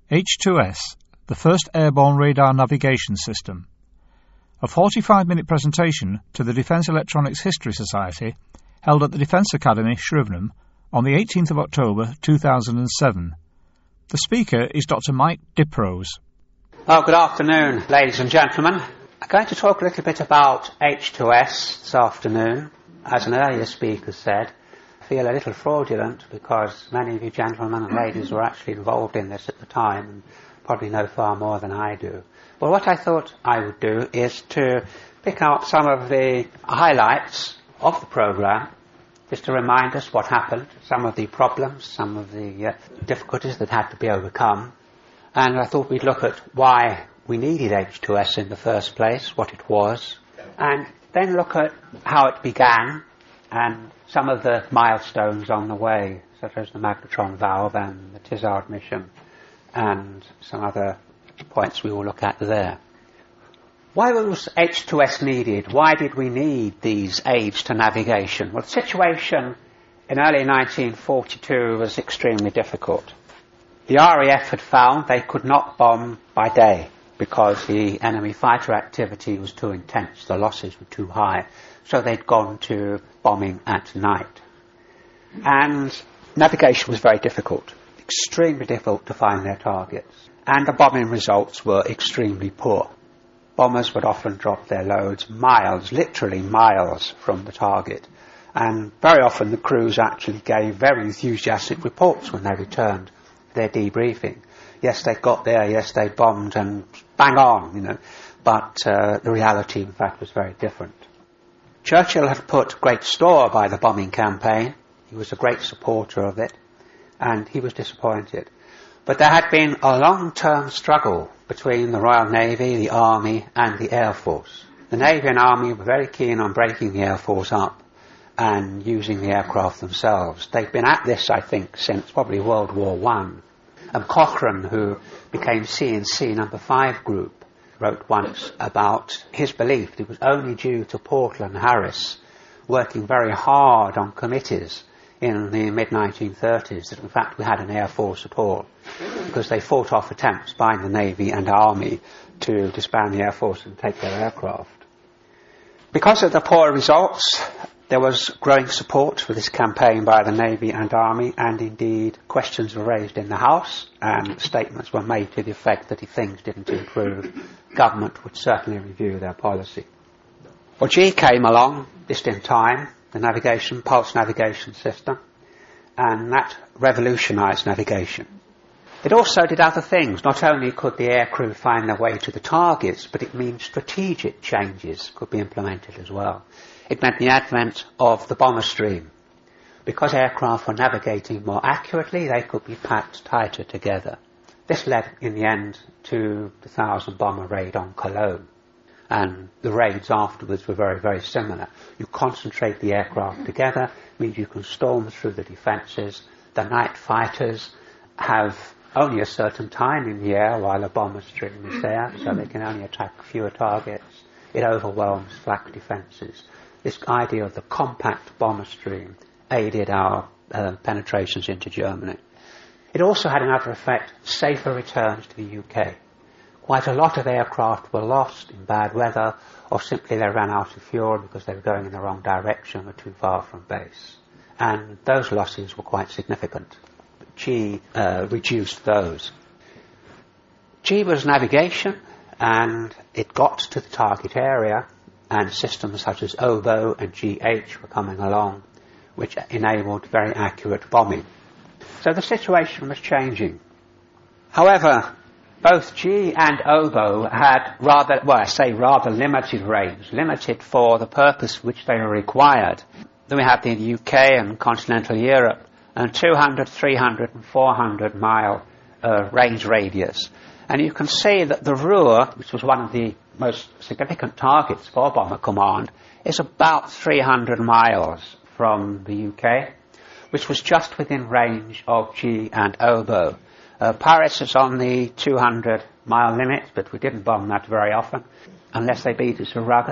H2S, the first airborne radar navigation system. A 45-minute presentation to the Defence Electronics History Society held at the Defence Academy, Shrivenham, on the 18th of October 2007. The speaker is Dr. Mike Diprose. Well, good afternoon, ladies and gentlemen. I'm going to talk a little bit about H2S this afternoon. As an earlier speaker said, I feel a little fraudulent because many of you gentlemen and ladies were actually involved in this at the time and probably know far more than I do. But what I thought I would do is to pick out some of the highlights of the programme, just to remind us what happened, some of the problems, some of the difficulties that had to be overcome. And I thought we'd look at why we needed H2S in the first place, what it was, and then look at how it began and some of the milestones on the way, such as the magnetron valve and the Tizard mission, and some other points we will look at there. Why was H2S needed? Why did we need these aids to navigation? Well, the situation in early 1942 was extremely difficult. The RAF had found they could not bomb by day because the enemy fighter activity was too intense, the losses were too high, so they'd gone to bombing at night. And navigation was very difficult, extremely difficult to find their targets, and the bombing results were extremely poor. Bombers would often drop their loads miles, literally miles from the target, and very often the crews actually gave very enthusiastic reports when they returned their debriefing. Yes, they got there, yes, they bombed, and bang on, but the reality, in fact, was very different. Churchill had put great store by the bombing campaign. He was a great supporter of it, and he was disappointed. But there had been a long-term struggle between the Royal Navy, the Army, and the Air Force. The Navy and Army were very keen on breaking the Air Force up and using the aircraft themselves. They've been at this, I think, since probably World War I. And Cochrane, who became C&C No. 5 Group, wrote once about his belief that it was only due to Portland Harris working very hard on committees in the mid-1930s that in fact we had an Air Force at all, because they fought off attempts by the Navy and Army to disband the Air Force and take their aircraft. Because of the poor results, there was growing support for this campaign by the Navy and Army, and indeed questions were raised in the House and statements were made to the effect that if things didn't improve, government would certainly review their policy. Well, G came along just in time, the navigation, pulse navigation system, and that revolutionised navigation. It also did other things. Not only could the aircrew find their way to the targets, but it means strategic changes could be implemented as well. It meant the advent of the bomber stream. Because aircraft were navigating more accurately, they could be packed tighter together. This led, in the end, to the 1,000-bomber raid on Cologne. And the raids afterwards were very, very similar. You concentrate the aircraft together, means you can storm through the defences. The night fighters have only a certain time in the air while a bomber stream is there, so they can only attack fewer targets. It overwhelms flak defences. This idea of the compact bomber stream aided our penetrations into Germany. It also had another effect, safer returns to the UK. Quite a lot of aircraft were lost in bad weather, or simply they ran out of fuel because they were going in the wrong direction or too far from base. And those losses were quite significant. G reduced those. G was navigation, and it got to the target area, and systems such as OBO and GH were coming along, which enabled very accurate bombing. So the situation was changing. However, both G and OBO had rather limited range, limited for the purpose which they were required. Then we have the UK and continental Europe, and 200, 300 and 400 mile range radius. And you can see that the Ruhr, which was one of the most significant targets for Bomber Command, is about 300 miles from the UK, which was just within range of G and OBO. Paris is on the 200-mile limit, but we didn't bomb that very often, unless they beat us a rugger.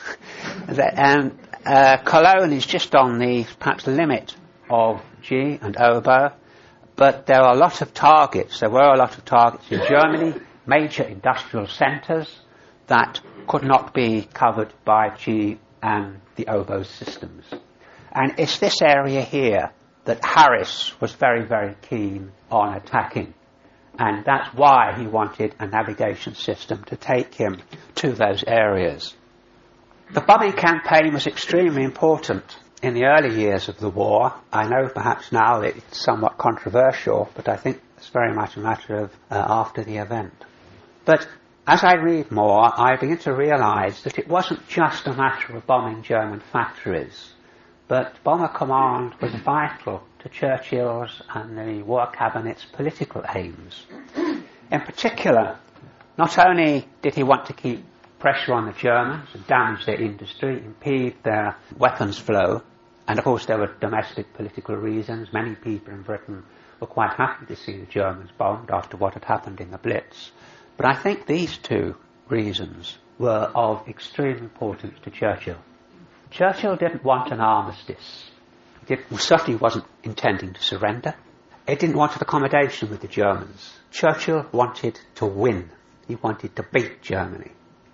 And Cologne is just on the perhaps limit of G and OBO, But there are a lot of targets. There were a lot of targets in Germany, major industrial centres that could not be covered by G and the oboe systems. And it's this area here that Harris was very, very keen on attacking. And that's why he wanted a navigation system to take him to those areas. The bombing campaign was extremely important in the early years of the war. I know perhaps now it's somewhat controversial, but I think it's very much a matter of after the event. But as I read more, I begin to realise that it wasn't just a matter of bombing German factories, but Bomber Command was vital to Churchill's and the War Cabinet's political aims. In particular, not only did he want to keep pressure on the Germans and damage their industry, impede their weapons flow, and of course there were domestic political reasons. Many people in Britain were quite happy to see the Germans bombed after what had happened in the Blitz. But I think these two reasons were of extreme importance to Churchill. Churchill didn't want an armistice. He certainly wasn't intending to surrender. He didn't want an accommodation with the Germans. Churchill wanted to win. He wanted to beat Germany.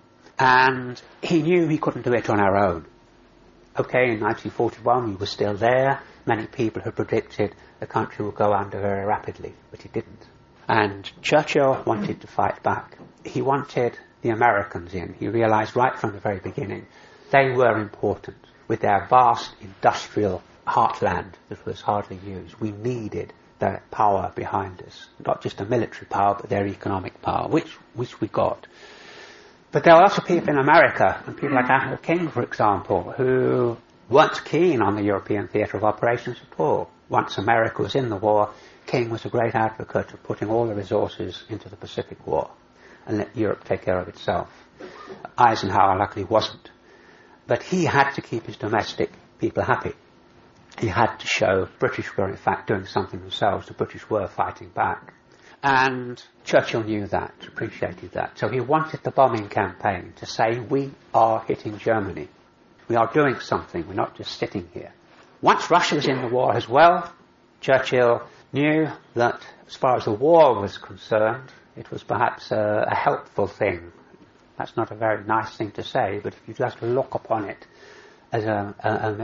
And he knew he couldn't do it on our own. Okay, in 1941 we were still there. Many people had predicted the country would go under very rapidly, but it didn't. And Churchill wanted to fight back. He wanted the Americans in. He realised right from the very beginning they were important. With their vast industrial heartland that was hardly used, we needed their power behind us. Not just a military power, but their economic power, which we got. But there were lots of people in America, and people like Admiral King, for example, who weren't keen on the European theatre of operations at all. Once America was in the war, King was a great advocate of putting all the resources into the Pacific War and let Europe take care of itself. Eisenhower luckily wasn't. But he had to keep his domestic people happy. He had to show the British were in fact doing something themselves. The British were fighting back. And Churchill knew that, appreciated that. So he wanted the bombing campaign to say, we are hitting Germany. We are doing something. We're not just sitting here. Once Russia was in the war as well, Churchill knew that as far as the war was concerned, it was perhaps a helpful thing. That's not a very nice thing to say, but if you just look upon it as a